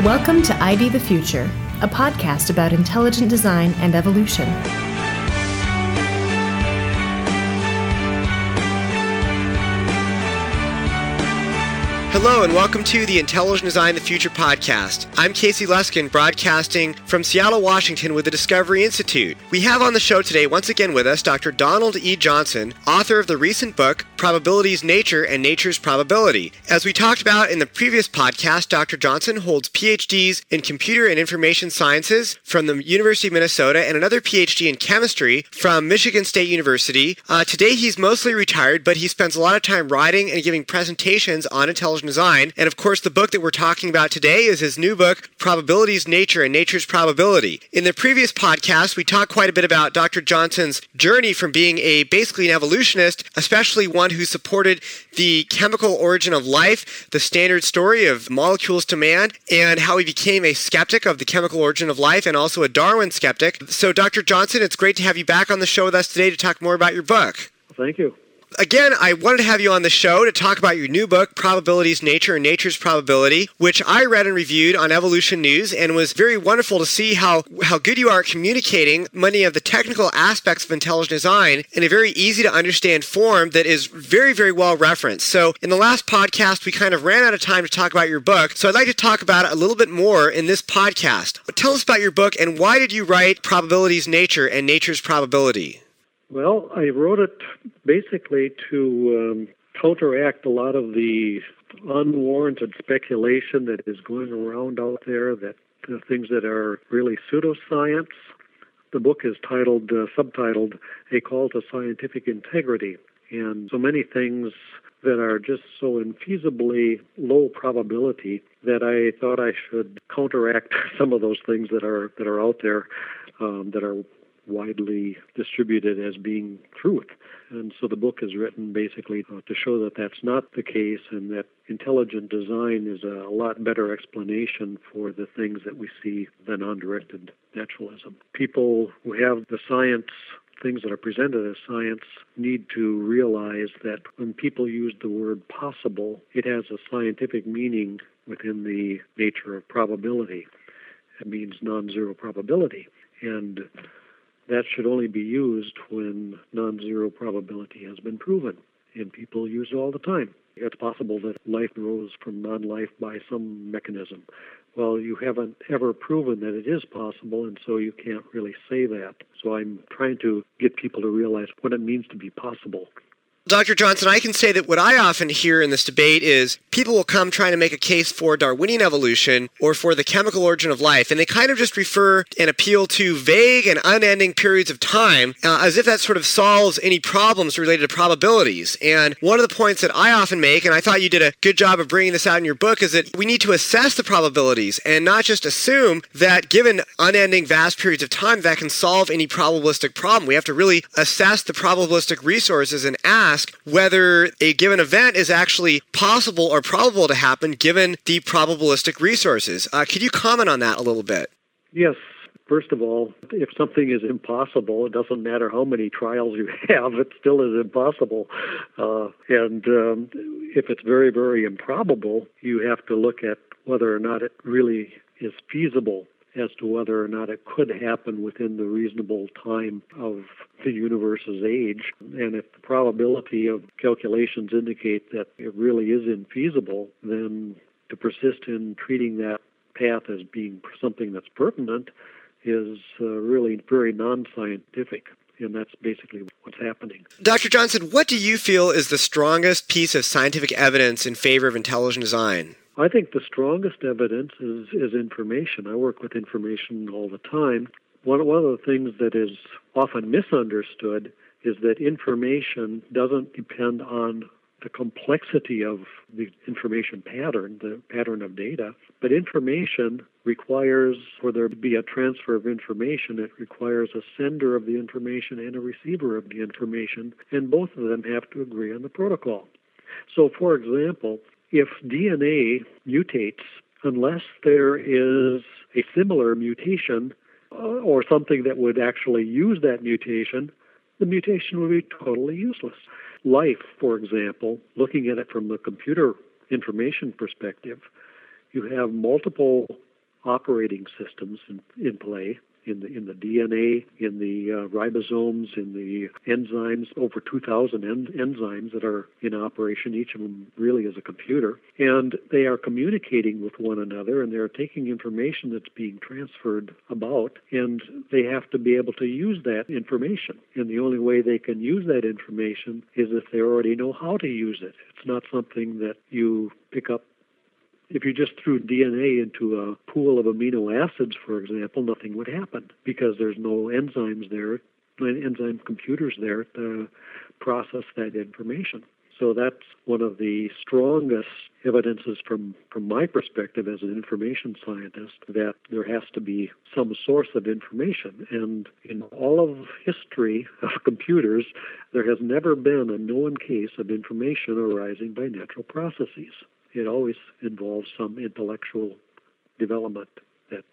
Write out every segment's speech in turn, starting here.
Welcome to ID the Future, a podcast about intelligent design and evolution. Hello and welcome to the Intelligent Design the Future podcast. I'm Casey Luskin, broadcasting from Seattle, Washington with the Discovery Institute. We have on the show today, once again with us, Dr. Donald E. Johnson, author of the recent book, Probability's Nature and Nature's Probability. As we talked about in the previous podcast, Dr. Johnson holds PhDs in Computer and Information Sciences from the University of Minnesota and another PhD in Chemistry from Michigan State University. Today he's mostly retired, but he spends a lot of time writing and giving presentations on intelligent design. And of course, the book that we're talking about today is his new book, Probability's Nature and Nature's Probability. In the previous podcast, we talked quite a bit about Dr. Johnson's journey from being basically an evolutionist, especially one who supported the chemical origin of life, the standard story of molecules to man, and how he became a skeptic of the chemical origin of life and also a Darwin skeptic. So, Dr. Johnson, it's great to have you back on the show with us today to talk more about your book. Thank you. Again, I wanted to have you on the show to talk about your new book, Probability's Nature and Nature's Probability, which I read and reviewed on Evolution News, and was very wonderful to see how good you are at communicating many of the technical aspects of intelligent design in a very easy-to-understand form that is very, very well referenced. So in the last podcast, we kind of ran out of time to talk about your book, so I'd like to talk about it a little bit more in this podcast. But tell us about your book, and why did you write Probability's Nature and Nature's Probability? Well, I wrote it basically to counteract a lot of the unwarranted speculation that is going around out there, that things that are really pseudoscience. The book is subtitled, A Call to Scientific Integrity. And so many things that are just so infeasibly low probability that I thought I should counteract some of those things that are out there that are widely distributed as being truth. And so the book is written basically to show that that's not the case, and that intelligent design is a lot better explanation for the things that we see than undirected naturalism. People who have the science, things that are presented as science, need to realize that when people use the word possible, it has a scientific meaning within the nature of probability. It means non-zero probability. And that should only be used when non-zero probability has been proven, and people use it all the time. It's possible that life grows from non-life by some mechanism. Well, you haven't ever proven that it is possible, and so you can't really say that. So I'm trying to get people to realize what it means to be possible. Dr. Johnson, I can say that what I often hear in this debate is people will come trying to make a case for Darwinian evolution or for the chemical origin of life, and they kind of just refer and appeal to vague and unending periods of time as if that sort of solves any problems related to probabilities. And one of the points that I often make, and I thought you did a good job of bringing this out in your book, is that we need to assess the probabilities and not just assume that given unending vast periods of time that can solve any probabilistic problem. We have to really assess the probabilistic resources and ask whether a given event is actually possible or probable to happen given the probabilistic resources. Could you comment on that a little bit? Yes. First of all, if something is impossible, it doesn't matter how many trials you have, it still is impossible. And if it's very, very improbable, you have to look at whether or not it really is feasible as to whether or not it could happen within the reasonable time of the universe's age. And if the probability of calculations indicate that it really is infeasible, then to persist in treating that path as being something that's pertinent is really very non-scientific. And that's basically what's happening. Dr. Johnson, what do you feel is the strongest piece of scientific evidence in favor of intelligent design? I think the strongest evidence is information. I work with information all the time. One of the things that is often misunderstood is that information doesn't depend on the complexity of the information pattern, the pattern of data, but information requires, for there to be a transfer of information, it requires a sender of the information and a receiver of the information, and both of them have to agree on the protocol. So, for example, if DNA mutates, unless there is a similar mutation or something that would actually use that mutation, the mutation would be totally useless. Life, for example, looking at it from the computer information perspective, you have multiple operating systems in play. In the DNA, in the ribosomes, in the enzymes, over 2,000 enzymes that are in operation. Each of them really is a computer. And they are communicating with one another, and they're taking information that's being transferred about, and they have to be able to use that information. And the only way they can use that information is if they already know how to use it. It's not something that you pick up. If you just threw DNA into a pool of amino acids, for example, nothing would happen because there's no enzymes there, enzyme computers there to process that information. So that's one of the strongest evidences from my perspective as an information scientist, that there has to be some source of information. And in all of history of computers, there has never been a known case of information arising by natural processes. It always involves some intellectual development that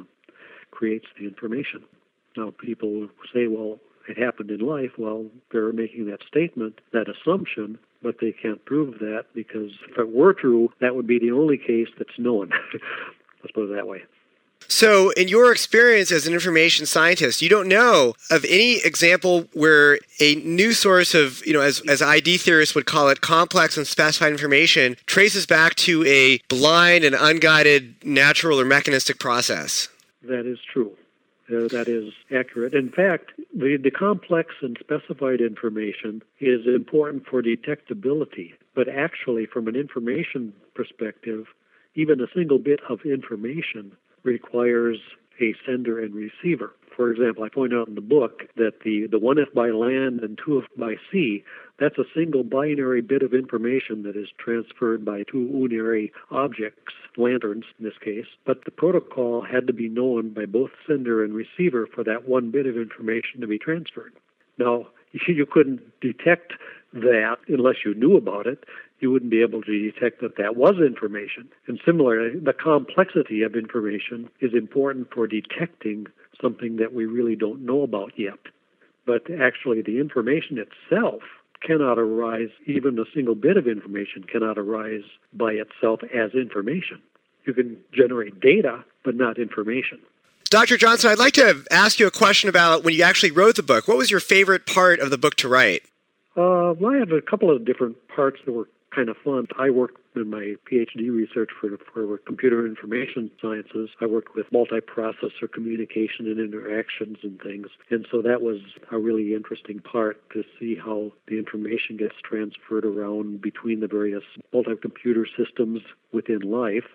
creates the information. Now, people say, well, it happened in life. Well, they're making that statement, that assumption, but they can't prove that because if it were true, that would be the only case that's known. Let's put it that way. So, in your experience as an information scientist, you don't know of any example where a new source of, as ID theorists would call it, complex and specified information traces back to a blind and unguided natural or mechanistic process? That is true. That is accurate. In fact, the complex and specified information is important for detectability, but actually, from an information perspective, even a single bit of information requires a sender and receiver. For example, I point out in the book that the 1F by land and 2F by sea, that's a single binary bit of information that is transferred by two unary objects, lanterns in this case, but the protocol had to be known by both sender and receiver for that one bit of information to be transferred. Now, you couldn't detect that unless you knew about it. You wouldn't be able to detect that that was information. And similarly, the complexity of information is important for detecting something that we really don't know about yet. But actually, the information itself cannot arise, even a single bit of information cannot arise by itself as information. You can generate data, but not information. Dr. Johnson, I'd like to ask you a question about when you actually wrote the book. What was your favorite part of the book to write? Well, I have a couple of different parts that were kind of fun. I worked in my PhD research for computer information sciences. I worked with multiprocessor communication and interactions and things. And so that was a really interesting part to see how the information gets transferred around between the various multi-computer systems within life.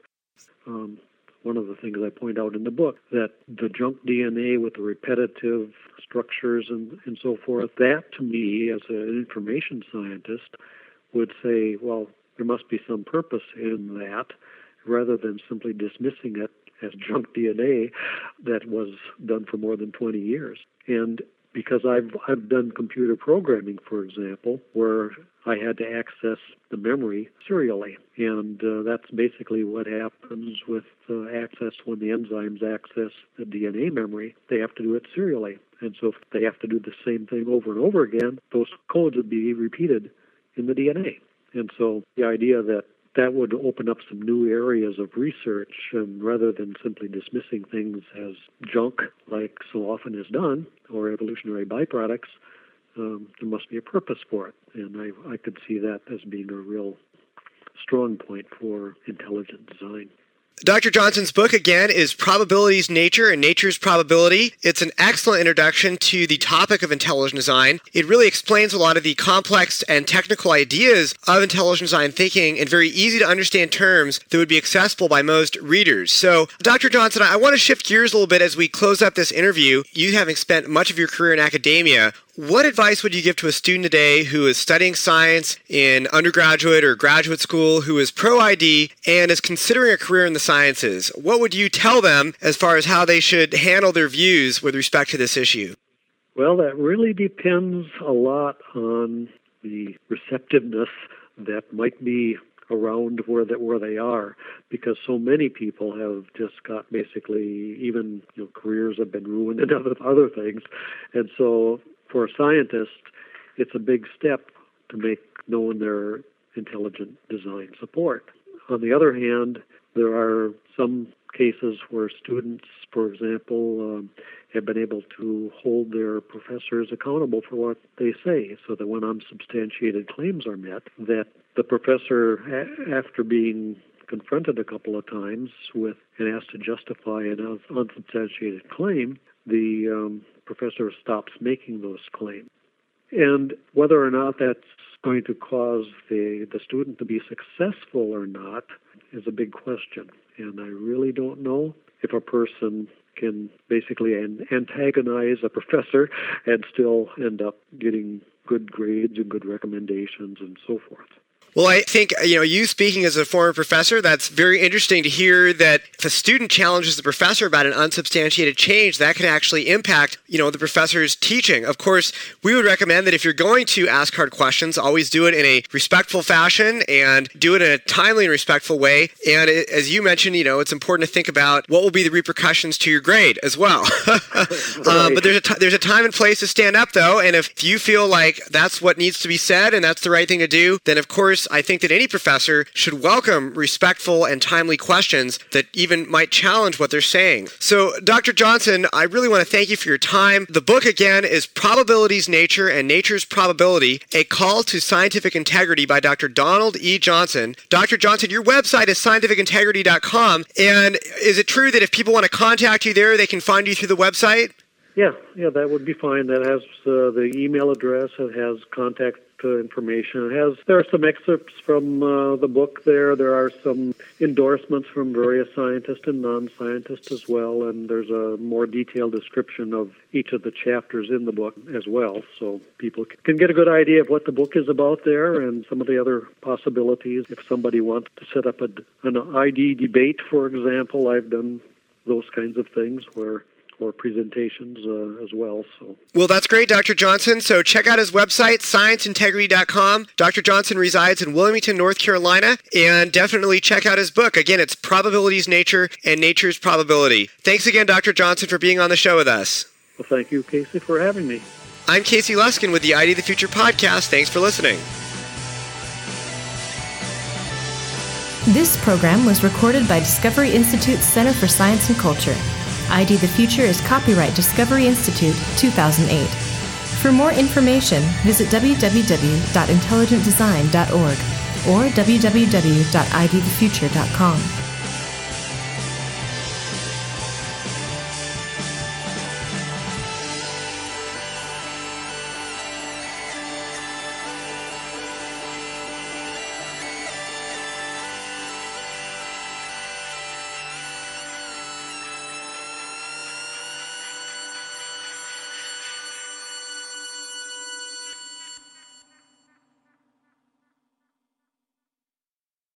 One of the things I point out in the book, that the junk DNA with the repetitive structures and so forth, that to me as an information scientist would say, well, there must be some purpose in that, rather than simply dismissing it as junk DNA that was done for more than 20 years. And because I've done computer programming, for example, where I had to access the memory serially. And that's basically what happens with access when the enzymes access the DNA memory. They have to do it serially. And so if they have to do the same thing over and over again, those codes would be repeated in the DNA. And so the idea that would open up some new areas of research, and rather than simply dismissing things as junk, like so often is done, or evolutionary byproducts, there must be a purpose for it. And I could see that as being a real strong point for intelligent design. Dr. Johnson's book, again, is Probability's Nature and Nature's Probability. It's an excellent introduction to the topic of intelligent design. It really explains a lot of the complex and technical ideas of intelligent design thinking in very easy to understand terms that would be accessible by most readers. So, Dr. Johnson, I want to shift gears a little bit as we close up this interview. You having spent much of your career in academia, what advice would you give to a student today who is studying science in undergraduate or graduate school, who is pro-ID and is considering a career in the sciences? What would you tell them as far as how they should handle their views with respect to this issue? Well, that really depends a lot on the receptiveness that might be around where they are, because so many people have just got basically even careers have been ruined and other things. And so for a scientist, it's a big step to make known their intelligent design support. On the other hand, There are some cases where students, for example, have been able to hold their professors accountable for what they say, so that when unsubstantiated claims are met, that the professor, after being confronted a couple of times with and asked to justify an unsubstantiated claim, the professor stops making those claims. And whether or not that's going to cause the student to be successful or not is a big question. And I really don't know if a person can basically antagonize a professor and still end up getting good grades and good recommendations and so forth. Well, I think, you speaking as a former professor, that's very interesting to hear that if a student challenges the professor about an unsubstantiated change, that can actually impact, the professor's teaching. Of course, we would recommend that if you're going to ask hard questions, always do it in a respectful fashion and do it in a timely and respectful way. And as you mentioned, it's important to think about what will be the repercussions to your grade as well. Right. But there's a time and place to stand up, though. And if you feel like that's what needs to be said and that's the right thing to do, then of course, I think that any professor should welcome respectful and timely questions that even might challenge what they're saying. So, Dr. Johnson, I really want to thank you for your time. The book, again, is Probability's Nature and Nature's Probability, A Call to Scientific Integrity by Dr. Donald E. Johnson. Dr. Johnson, your website is scientificintegrity.com, and is it true that if people want to contact you there, they can find you through the website? Yeah, that would be fine. That has the email address. It has contact information. There are some excerpts from the book there. There are some endorsements from various scientists and non-scientists as well, and there's a more detailed description of each of the chapters in the book as well, so people can get a good idea of what the book is about there and some of the other possibilities. If somebody wants to set up an ID debate, for example, I've done those kinds of things or presentations as well. Well, that's great, Dr. Johnson. So check out his website, scienceintegrity.com. Dr. Johnson resides in Wilmington, North Carolina, and definitely check out his book. Again, it's Probability's Nature and Nature's Probability. Thanks again, Dr. Johnson, for being on the show with us. Well, thank you, Casey, for having me. I'm Casey Luskin with the ID the Future podcast. Thanks for listening. This program was recorded by Discovery Institute's Center for Science and Culture. ID the Future is copyright Discovery Institute 2008. For more information, visit www.intelligentdesign.org or www.idthefuture.com.